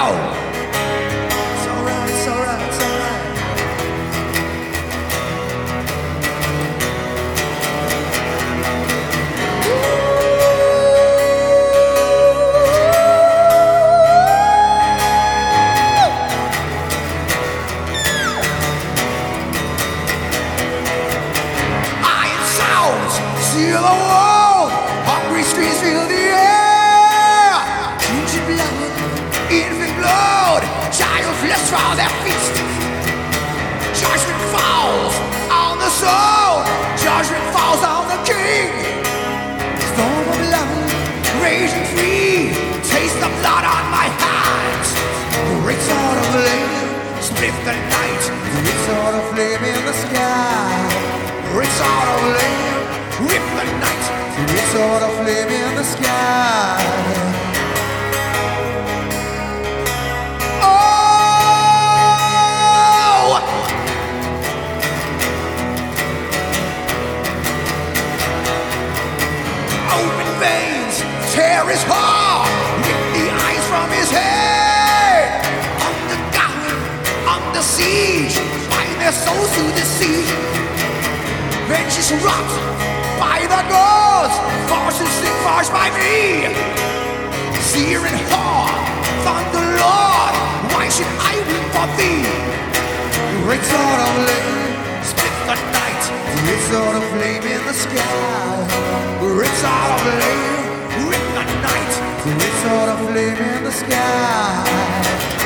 It's alright, it's alright, it's alright. Iron sounds, seal the wall. Hungry streets fill the air. Ginger blood, infant blood, child flesh for their feast. Judgment falls on the soul, judgment falls on the king. Storm of love, raging free, taste the blood on my hands. Great sword of flame, split the night. Great sword of flame in the sky. Great sword of flame, rip the night. Great sword of flame in the sky. Tear his heart, rip the eyes from his head. Under guard, under siege, bind their souls to the sea. Vengeance wrought by the gods, forces sing forged by me. Seer and heart, thunder Lord, why should I weep for thee? Great sword of flame, split the night. Great sword of flame in the sky. Great sword of flame, rip the night. Great sword of flame in the sky.